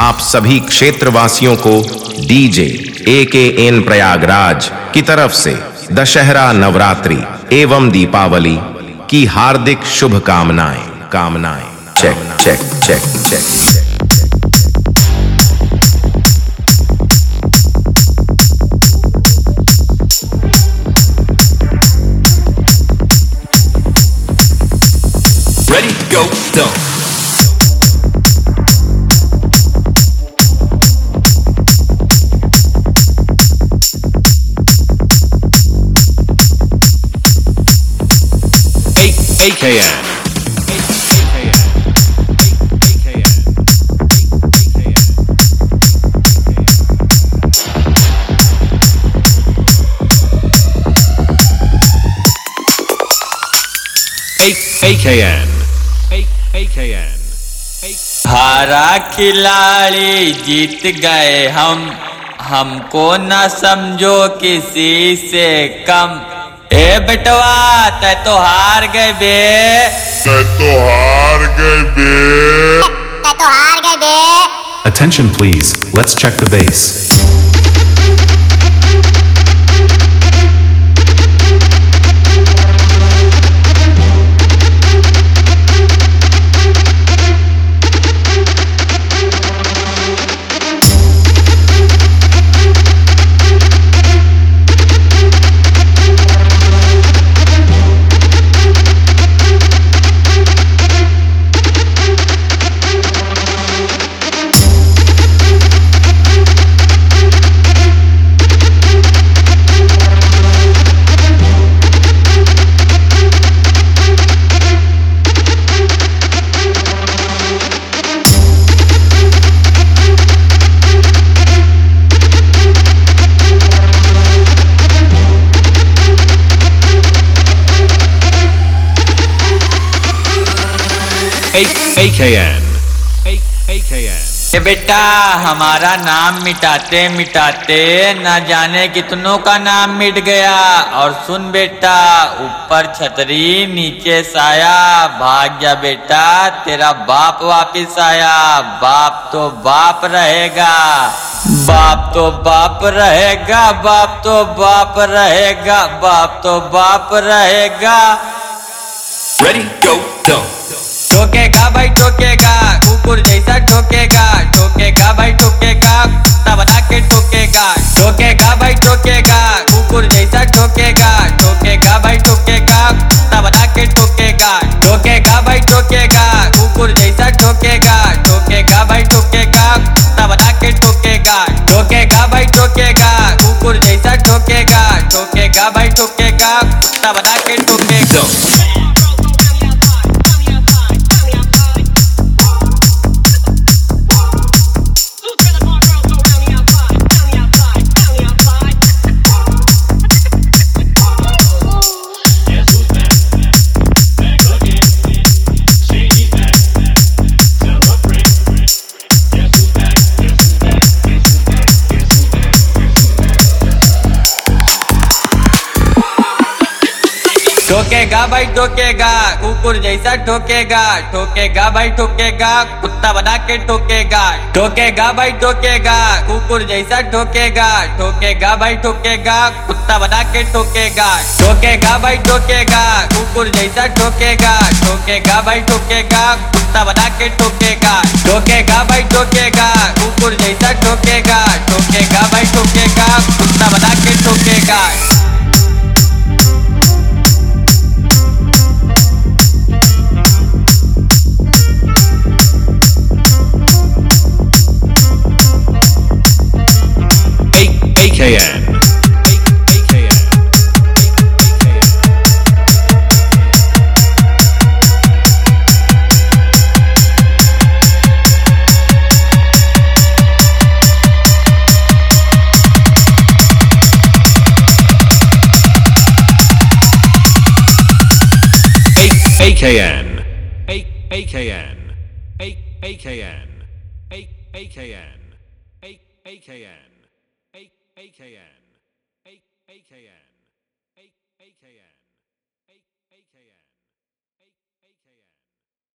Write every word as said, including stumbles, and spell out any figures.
आप सभी क्षेत्रवासियों को डीजे ए के एन प्रयागराज की तरफ से दशहरा, नवरात्रि एवं दीपावली की हार्दिक शुभकामनाएं कामनाएं check check check check. Ready, go, go. A K N. A K N. A K N. हारा खिलाड़ी जीत गए हम, हमको न समझो किसी से कम। ए बेटवा तै तो हार गए बे, तै तो हार गए बे, तै तो हार गए बे। Attention please, let's check the bass. A K N. A K N. ए बेटा हमारा नाम मिटाते मिटाते न जाने कितनों का नाम मिट गया। और सुन बेटा, ऊपर छतरी नीचे साया, भाग जा बेटा तेरा बाप वापिस आया। बाप तो बाप रहेगा, बाप तो बाप रहेगा, बाप तो बाप रहेगा, बाप तो बाप रहेगा। Ready, go, go. ठोकेगा भाई ठोकेगा, कुकुर जैसा ठोकेगा, ठोकेगा भाई ठोकेगा, कुत्ता बना के ठोकेगा। ठोकेगा भाई ठोकेगा, कुकुर जैसा ठोकेगा, ठोकेगा भाई ठोकेगा, कुत्ता बना के ठोकेगा। ठोकेगा भाई ठोकेगा, कुकुर जैसा ठोकेगा, ठोकेगा भाई ठोकेगा, कुत्ता बना के ठोकेगा। ठोकेगा भाई ठोकेगा, कुकुर जैसा ठोकेगा, ठोकेगा भाई ठोकेगा, कुत्ता बना के ठोकेगा। ठोकेगा भाई ठोकेगा, कुकुर जैसा ठोकेगा, ठोकेगा भाई ठोकेगा, कुत्ता बना के ठोकेगा। ठोकेगा भाई ठोकेगा, कुकुर जैसा ठोकेगा, ठोकेगा भाई ठोकेगा, कुत्ता बना के ठोकेगा। ठोकेगा भाई ठोकेगा, कुकुर जैसा ठोकेगा, ठोकेगा भाई ठोकेगा, कुत्ता बना के ठोकेगा। ठोकेगा भाई ठोकेगा, कुकुर जैसा ठोकेगा, ठोकेगा भाई ठोकेगा, कुत्ता बना के ठोकेगा। A K N. A K N. A K N. A A K N. A A K N. A A K N. A A K N. A A K N. A A K N. A A K N.